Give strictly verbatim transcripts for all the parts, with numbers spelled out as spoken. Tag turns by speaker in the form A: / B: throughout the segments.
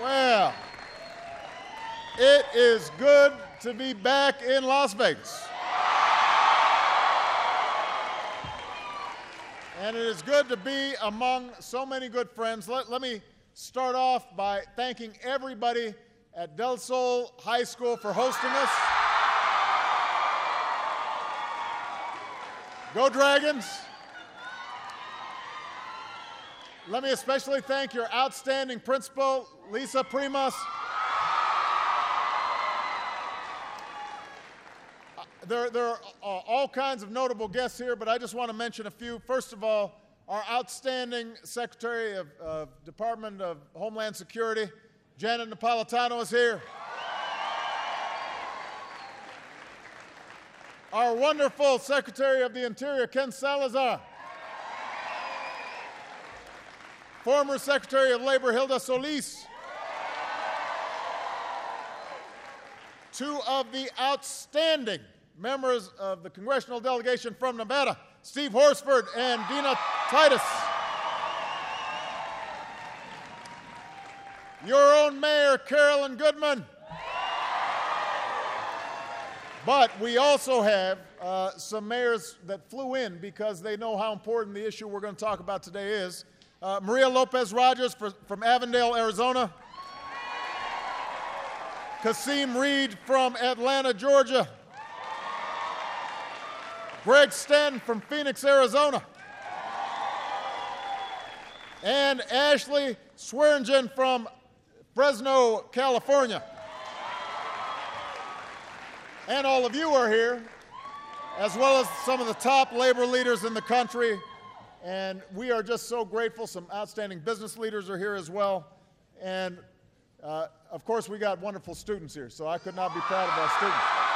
A: Well, it is good to be back in Las Vegas. And it is good to be among so many good friends. Let, let me start off by thanking everybody at Del Sol High School for hosting us. Go Dragons! Let me especially thank your outstanding principal, Lisa Primas. Uh, there, there are uh, all kinds of notable guests here, but I just want to mention a few. First of all, our outstanding Secretary of uh, Department of Homeland Security, Janet Napolitano, is here. Our wonderful Secretary of the Interior, Ken Salazar. Former Secretary of Labor, Hilda Solis. Two of the outstanding members of the congressional delegation from Nevada, Steve Horsford and Dina Titus. Your own mayor, Carolyn Goodman. But we also have uh, some mayors that flew in because they know how important the issue we're going to talk about today is. Uh, Maria Lopez Rogers for, from Avondale, Arizona. Kasim Reed from Atlanta, Georgia. Greg Stanton from Phoenix, Arizona. And Ashley Swearingen from Fresno, California. And all of you are here, as well as some of the top labor leaders in the country. And we are just so grateful. Some outstanding business leaders are here as well. And uh, of course, we got wonderful students here, so I could not be proud of our students.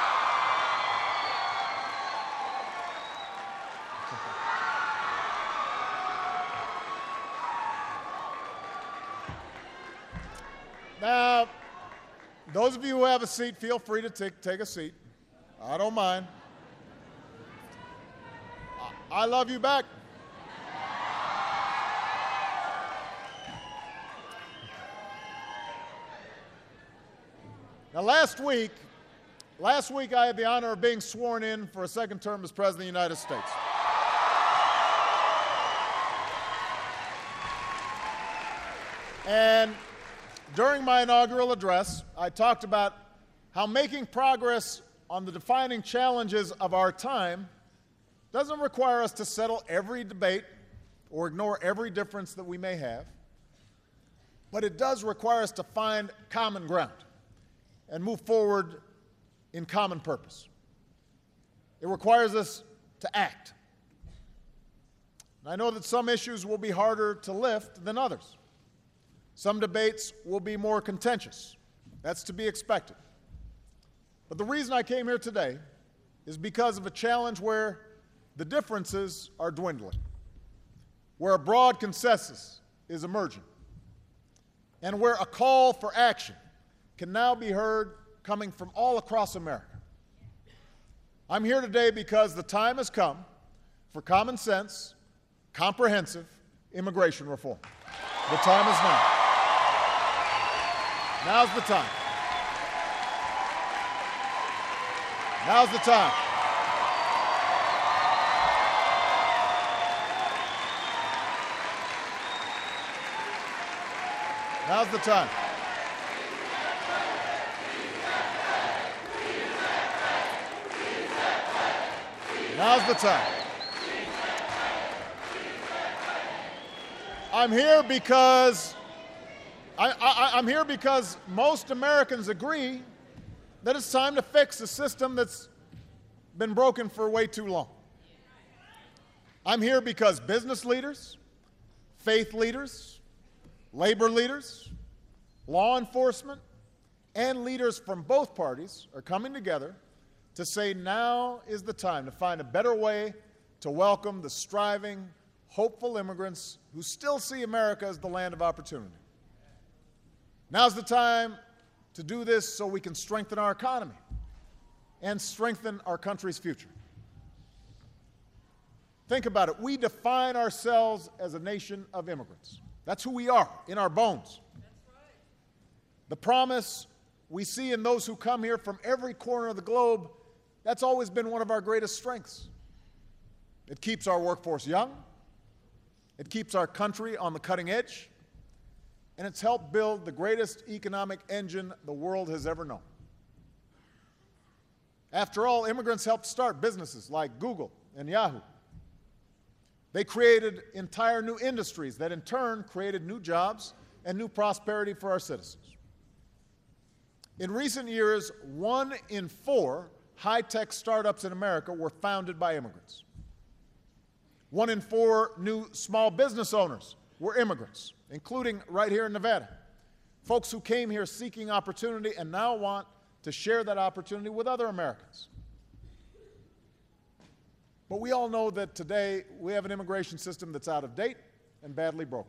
A: Now, those of you who have a seat, feel free to take, take a seat. I don't mind. I, I love you back. Now, last week, last week I had the honor of being sworn in for a second term as President of the United States. And during my inaugural address, I talked about how making progress on the defining challenges of our time doesn't require us to settle every debate or ignore every difference that we may have, but it does require us to find common ground and move forward in common purpose. It requires us to act. And I know that some issues will be harder to lift than others. Some debates will be more contentious. That's to be expected. But the reason I came here today is because of a challenge where the differences are dwindling, where a broad consensus is emerging, and where a call for action can now be heard coming from all across America. I'm here today because the time has come for common sense, comprehensive immigration reform. The time is now. Now's the time. Now's the time. Now's the time. Now's the time. I'm here because I, I, I'm here because most Americans agree that it's time to fix a system that's been broken for way too long. I'm here because business leaders, faith leaders, labor leaders, law enforcement, and leaders from both parties are coming together to say now is the time to find a better way to welcome the striving, hopeful immigrants who still see America as the land of opportunity. Now's the time to do this so we can strengthen our economy and strengthen our country's future. Think about it. We define ourselves as a nation of immigrants. That's who we are, in our bones. The promise we see in those who come here from every corner of the globe, that's always been one of our greatest strengths. It keeps our workforce young, it keeps our country on the cutting edge, and it's helped build the greatest economic engine the world has ever known. After all, immigrants helped start businesses like Google and Yahoo. They created entire new industries that in turn created new jobs and new prosperity for our citizens. In recent years, one in four high-tech startups in America were founded by immigrants. One in four new small business owners were immigrants, including right here in Nevada, folks who came here seeking opportunity and now want to share that opportunity with other Americans. But we all know that today we have an immigration system that's out of date and badly broken.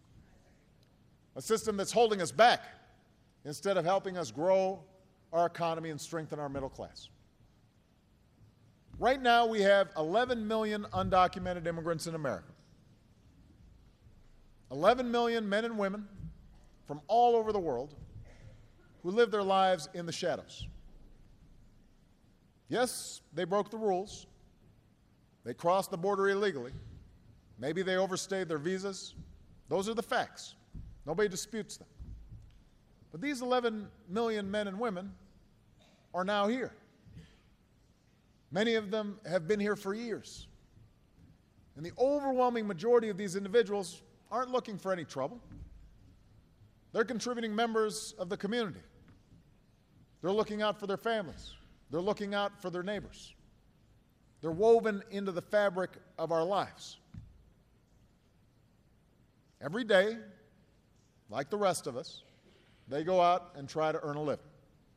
A: A system that's holding us back instead of helping us grow our economy and strengthen our middle class. Right now we have eleven million undocumented immigrants in America. eleven million men and women from all over the world who live their lives in the shadows. Yes, they broke the rules. They crossed the border illegally. Maybe they overstayed their visas. Those are the facts. Nobody disputes them. But these eleven million men and women are now here. Many of them have been here for years. And the overwhelming majority of these individuals aren't looking for any trouble. They're contributing members of the community. They're looking out for their families. They're looking out for their neighbors. They're woven into the fabric of our lives. Every day, like the rest of us, they go out and try to earn a living.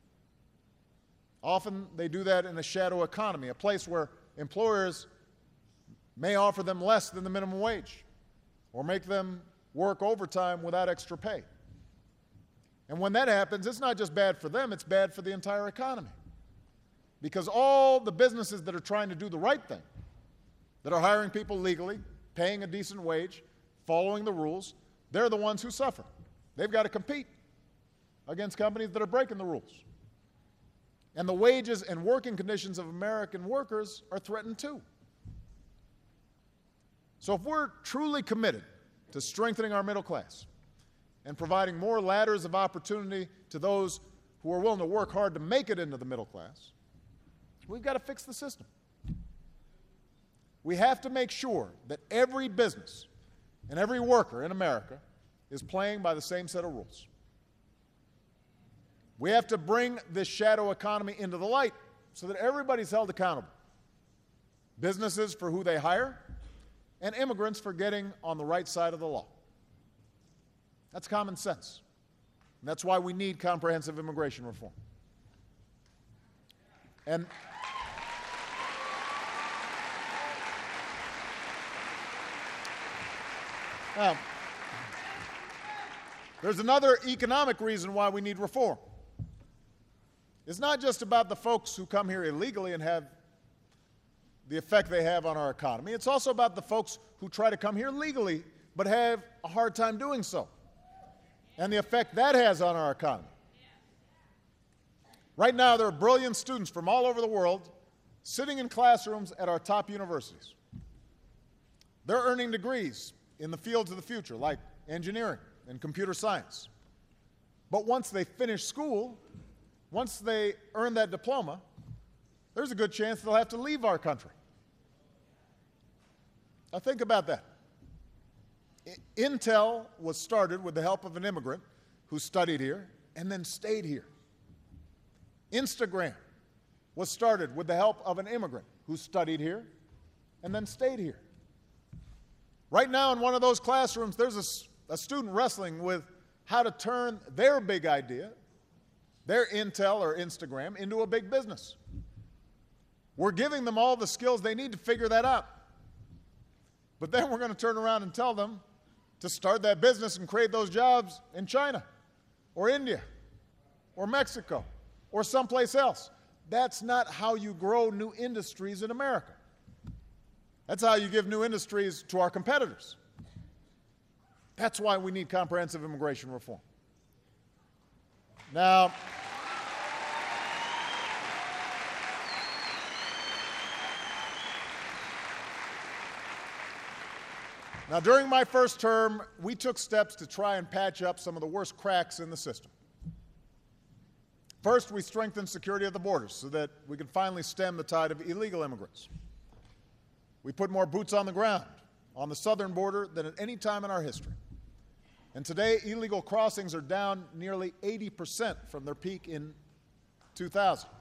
A: Often they do that in a shadow economy, a place where employers may offer them less than the minimum wage or make them work overtime without extra pay. And when that happens, it's not just bad for them, it's bad for the entire economy. Because all the businesses that are trying to do the right thing, that are hiring people legally, paying a decent wage, following the rules, they're the ones who suffer. They've got to compete against companies that are breaking the rules. And the wages and working conditions of American workers are threatened too. So if we're truly committed to strengthening our middle class and providing more ladders of opportunity to those who are willing to work hard to make it into the middle class, we've got to fix the system. We have to make sure that every business and every worker in America is playing by the same set of rules. We have to bring this shadow economy into the light so that everybody's held accountable. Businesses for who they hire, and immigrants for getting on the right side of the law. That's common sense. And that's why we need comprehensive immigration reform. And now, there's another economic reason why we need reform. It's not just about the folks who come here illegally and have the effect they have on our economy. It's also about the folks who try to come here legally but have a hard time doing so, and the effect that has on our economy. Right now, there are brilliant students from all over the world sitting in classrooms at our top universities. They're earning degrees in the fields of the future, like engineering and computer science. But once they finish school, once they earn that diploma, there's a good chance they'll have to leave our country. Now think about that. Intel was started with the help of an immigrant who studied here and then stayed here. Instagram was started with the help of an immigrant who studied here and then stayed here. Right now in one of those classrooms, there's a, a student wrestling with how to turn their big idea, their Intel or Instagram, into a big business. We're giving them all the skills they need to figure that out. But then we're going to turn around and tell them to start that business and create those jobs in China or India or Mexico or someplace else. That's not how you grow new industries in America. That's how you give new industries to our competitors. That's why we need comprehensive immigration reform. Now, Now, during my first term, we took steps to try and patch up some of the worst cracks in the system. First, we strengthened security at the borders so that we could finally stem the tide of illegal immigrants. We put more boots on the ground on the southern border than at any time in our history. And today, illegal crossings are down nearly eighty percent from their peak in two thousand.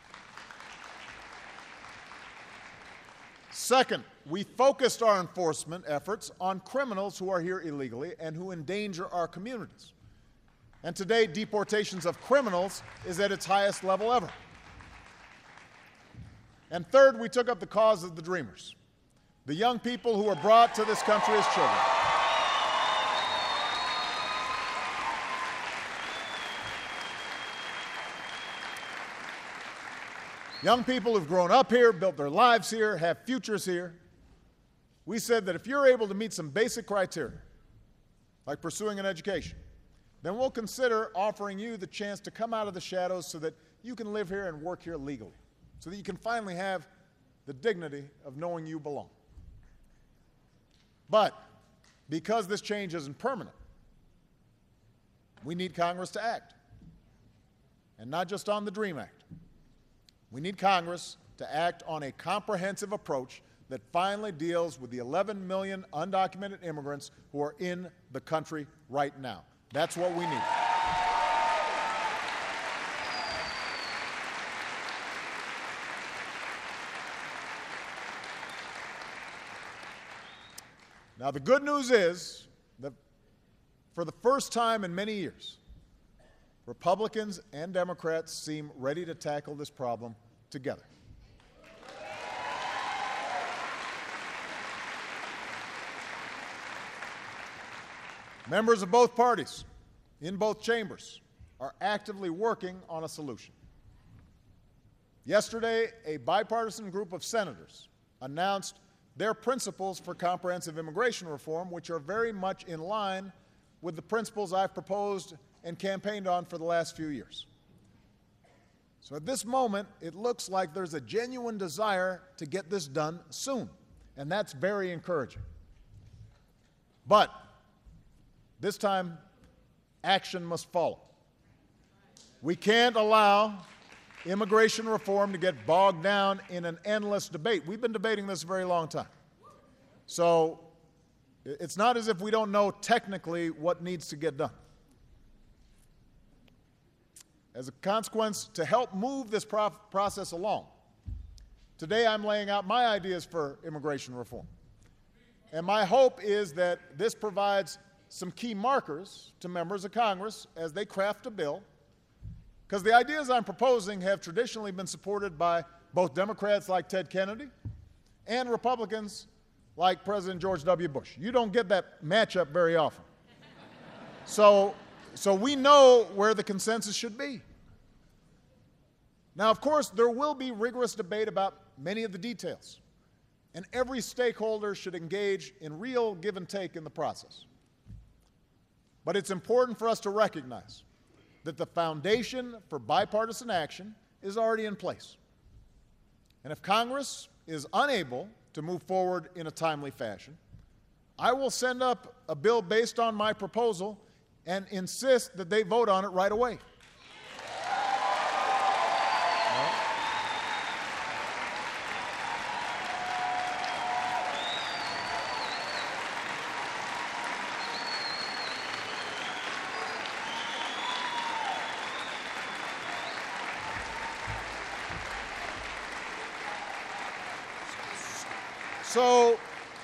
A: Second, we focused our enforcement efforts on criminals who are here illegally and who endanger our communities. And today, deportations of criminals is at its highest level ever. And third, we took up the cause of the Dreamers, the young people who were brought to this country as children. Young people who've grown up here, built their lives here, have futures here. We said that if you're able to meet some basic criteria, like pursuing an education, then we'll consider offering you the chance to come out of the shadows so that you can live here and work here legally, so that you can finally have the dignity of knowing you belong. But because this change isn't permanent, we need Congress to act, and not just on the DREAM Act. We need Congress to act on a comprehensive approach that finally deals with the eleven million undocumented immigrants who are in the country right now. That's what we need. Now, the good news is that for the first time in many years, Republicans and Democrats seem ready to tackle this problem together. Members of both parties in both chambers are actively working on a solution. Yesterday, a bipartisan group of senators announced their principles for comprehensive immigration reform, which are very much in line with the principles I've proposed and campaigned on for the last few years. So at this moment, it looks like there's a genuine desire to get this done soon, and that's very encouraging. But this time, action must follow. We can't allow immigration reform to get bogged down in an endless debate. We've been debating this a very long time. So it's not as if we don't know technically what needs to get done. As a consequence, to help move this pro- process along, today I'm laying out my ideas for immigration reform. And my hope is that this provides some key markers to members of Congress as they craft a bill, because the ideas I'm proposing have traditionally been supported by both Democrats like Ted Kennedy and Republicans like President George W. Bush. You don't get that matchup very often. So, so we know where the consensus should be. Now, of course, there will be rigorous debate about many of the details, and every stakeholder should engage in real give and take in the process. But it's important for us to recognize that the foundation for bipartisan action is already in place. And if Congress is unable to move forward in a timely fashion, I will send up a bill based on my proposal and insist that they vote on it right away. So,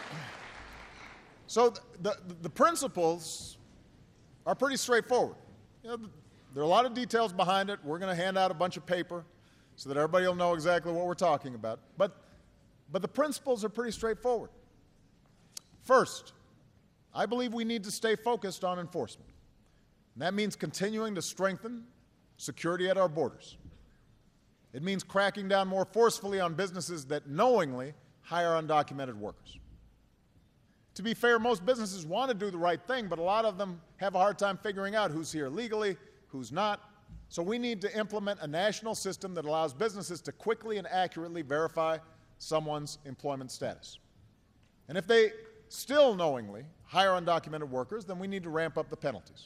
A: so the, the, the principles are pretty straightforward. You know, there are a lot of details behind it. We're going to hand out a bunch of paper so that everybody will know exactly what we're talking about. But, but the principles are pretty straightforward. First, I believe we need to stay focused on enforcement. And that means continuing to strengthen security at our borders. It means cracking down more forcefully on businesses that knowingly hire undocumented workers. To be fair, most businesses want to do the right thing, but a lot of them have a hard time figuring out who's here legally, who's not, So we need to implement a national system that allows businesses to quickly and accurately verify someone's employment status. And if they still knowingly hire undocumented workers, then we need to ramp up the penalties.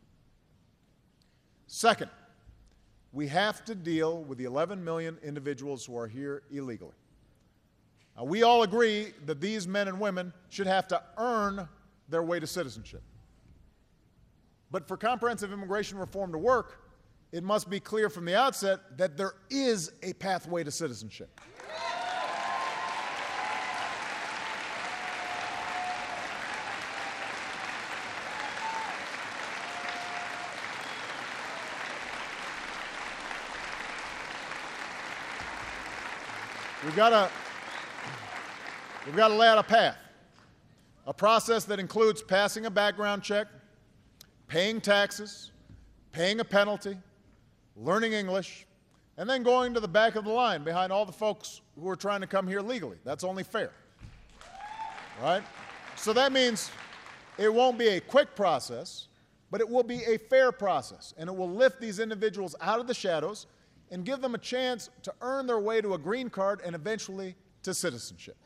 A: Second, we have to deal with the eleven million individuals who are here illegally. Now, we all agree that these men and women should have to earn their way to citizenship. But for comprehensive immigration reform to work, it must be clear from the outset that there is a pathway to citizenship. We've got to, we've got to lay out a path, a process that includes passing a background check, paying taxes, paying a penalty, learning English, and then going to the back of the line behind all the folks who are trying to come here legally. That's only fair, right? So that means it won't be a quick process, but it will be a fair process, and it will lift these individuals out of the shadows and give them a chance to earn their way to a green card and eventually to citizenship.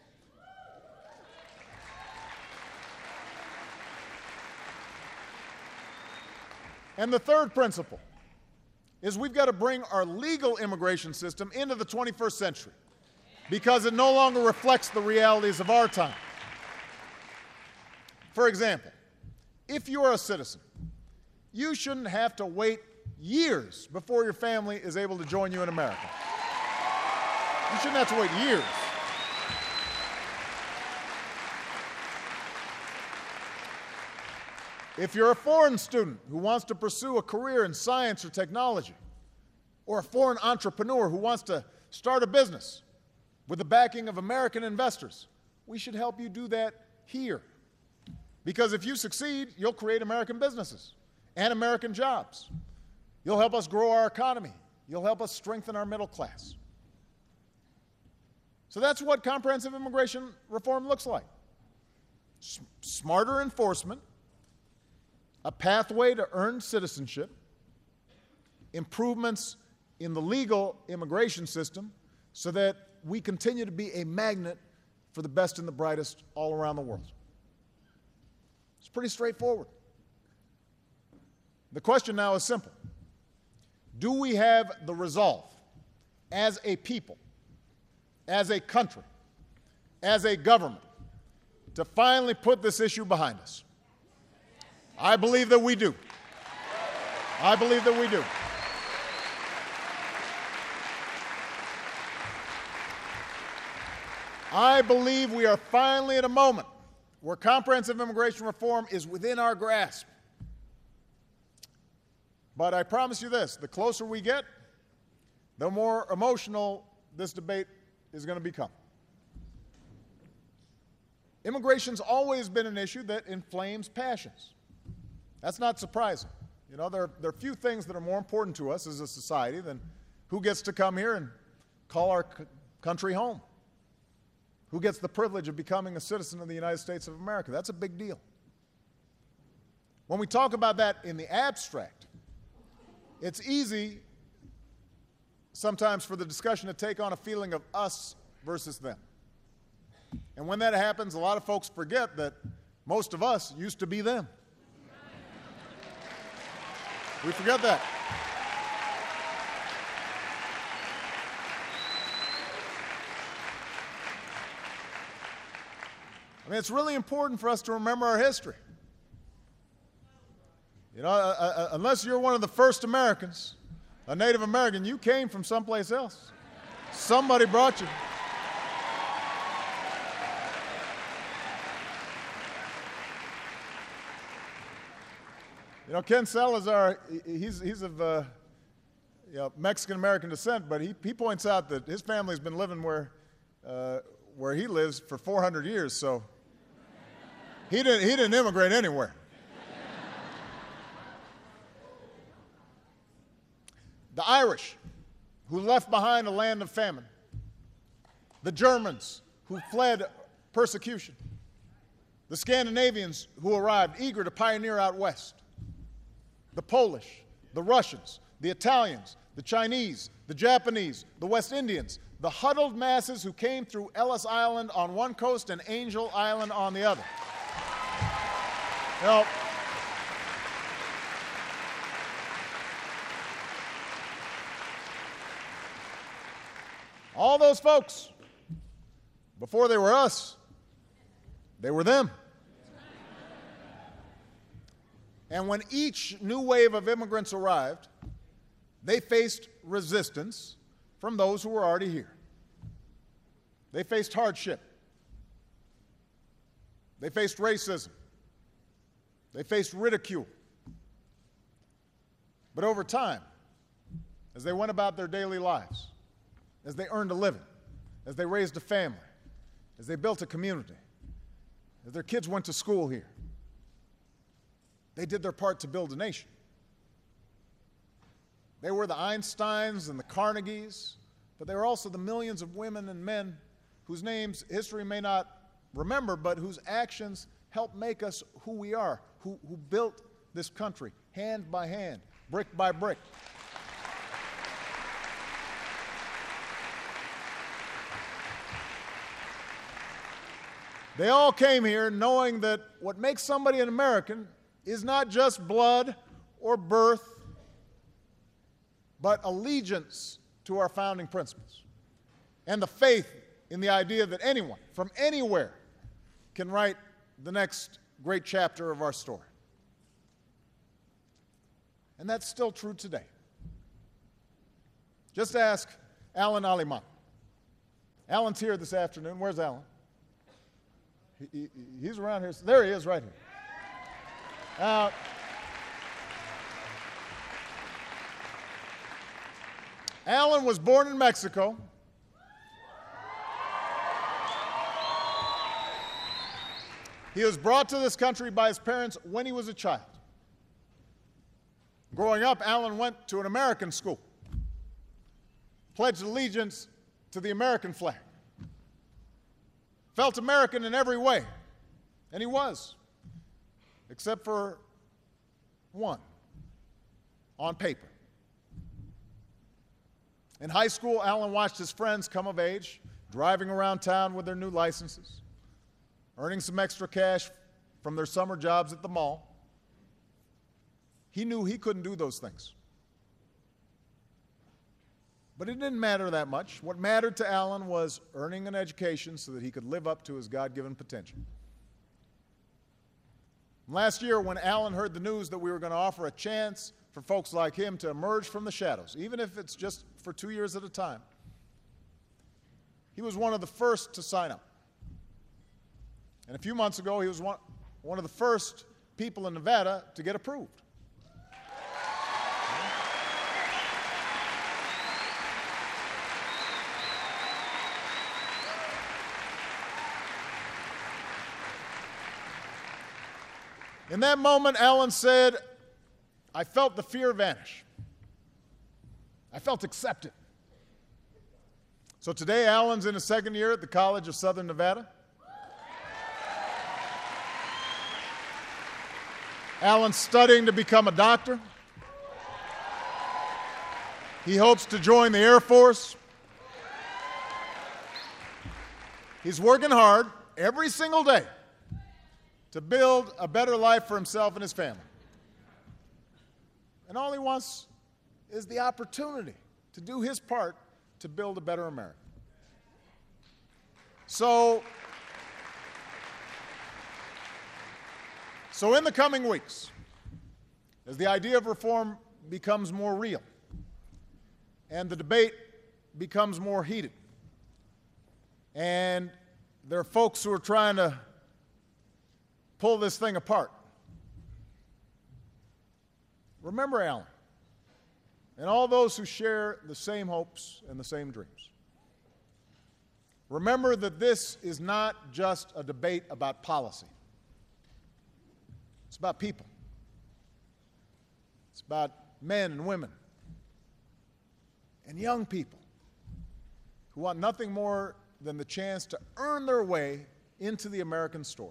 A: And the third principle is we've got to bring our legal immigration system into the twenty-first century because it no longer reflects the realities of our time. For example, if you are a citizen, you shouldn't have to wait years before your family is able to join you in America. You shouldn't have to wait years. If you're a foreign student who wants to pursue a career in science or technology, or a foreign entrepreneur who wants to start a business with the backing of American investors, we should help you do that here. Because if you succeed, you'll create American businesses and American jobs. You'll help us grow our economy. You'll help us strengthen our middle class. So that's what comprehensive immigration reform looks like. S- smarter enforcement, a pathway to earn citizenship, improvements in the legal immigration system so that we continue to be a magnet for the best and the brightest all around the world. It's pretty straightforward. The question now is simple. Do we have the resolve as a people, as a country, as a government, to finally put this issue behind us? I believe that we do. I believe that we do. I believe we are finally at a moment where comprehensive immigration reform is within our grasp. But I promise you this, the closer we get, the more emotional this debate is going to become. Immigration's always been an issue that inflames passions. That's not surprising. You know, there, there are few things that are more important to us as a society than who gets to come here and call our c- country home. Who gets the privilege of becoming a citizen of the United States of America? That's a big deal. When we talk about that in the abstract, it's easy sometimes for the discussion to take on a feeling of us versus them. And when that happens, a lot of folks forget that most of us used to be them. We forget that. I mean, it's really important for us to remember our history. You know, uh, uh, unless you're one of the first Americans, a Native American, you came from someplace else. Somebody brought you. You know, Ken Salazar, he's, he's of uh, you know, Mexican-American descent, but he, he points out that his family's been living where, uh, where he lives for four hundred years, so he didn't, he didn't immigrate anywhere. The Irish, who left behind a land of famine. The Germans, who fled persecution. The Scandinavians, who arrived eager to pioneer out west. The Polish, the Russians, the Italians, the Chinese, the Japanese, the West Indians, the huddled masses who came through Ellis Island on one coast and Angel Island on the other. Now, all those folks, before they were us, they were them. And when each new wave of immigrants arrived, they faced resistance from those who were already here. They faced hardship. They faced racism. They faced ridicule. But over time, as they went about their daily lives, as they earned a living, as they raised a family, as they built a community, as their kids went to school here, they did their part to build a nation. They were the Einsteins and the Carnegies, but they were also the millions of women and men whose names history may not remember, but whose actions helped make us who we are, who, who built this country hand by hand, brick by brick. They all came here knowing that what makes somebody an American is not just blood or birth, but allegiance to our founding principles and the faith in the idea that anyone from anywhere can write the next great chapter of our story. And that's still true today. Just ask Alan Aliman. Alan's here this afternoon. Where's Alan? He, he, he's around here. There he is, right here. Now, Alan was born in Mexico. He was brought to this country by his parents when he was a child. Growing up, Alan went to an American school, pledged allegiance to the American flag, felt American in every way, and he was, except for one, on paper. In high school, Alan watched his friends come of age, driving around town with their new licenses, earning some extra cash from their summer jobs at the mall. He knew he couldn't do those things. But it didn't matter that much. What mattered to Alan was earning an education so that he could live up to his God-given potential. Last year, when Alan heard the news that we were going to offer a chance for folks like him to emerge from the shadows, even if it's just for two years at a time, he was one of the first to sign up. And a few months ago, he was one, one of the first people in Nevada to get approved. In that moment, Alan said, I felt the fear vanish. I felt accepted. So today, Alan's in his second year at the College of Southern Nevada. Alan's studying to become a doctor. He hopes to join the Air Force. He's working hard every single day to build a better life for himself and his family. And all he wants is the opportunity to do his part to build a better America. So, so in the coming weeks, as the idea of reform becomes more real and the debate becomes more heated, and there are folks who are trying to pull this thing apart, remember Alan and all those who share the same hopes and the same dreams. Remember that this is not just a debate about policy. It's about people. It's about men and women and young people who want nothing more than the chance to earn their way into the American story.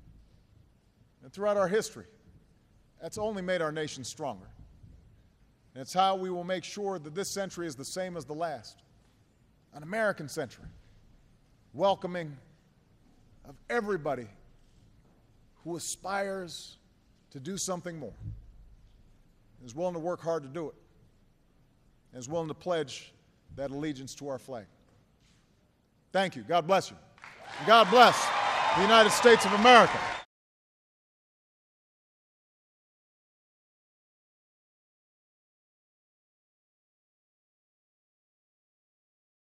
A: And throughout our history, that's only made our nation stronger. And it's how we will make sure that this century is the same as the last. An American century, welcoming of everybody who aspires to do something more, is willing to work hard to do it, and is willing to pledge that allegiance to our flag. Thank you. God bless you. And God bless the United States of America.